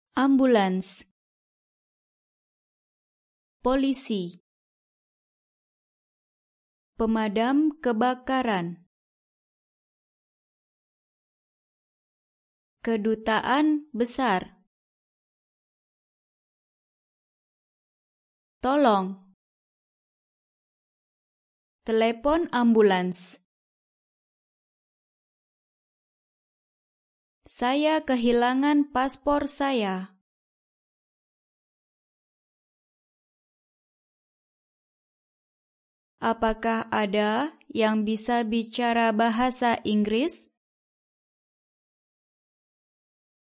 Ambulans. Polisi. Pemadam kebakaran. Kedutaan besar. Tolong. Telepon ambulans. Saya kehilangan paspor saya. Apakah ada yang bisa bicara bahasa Inggris?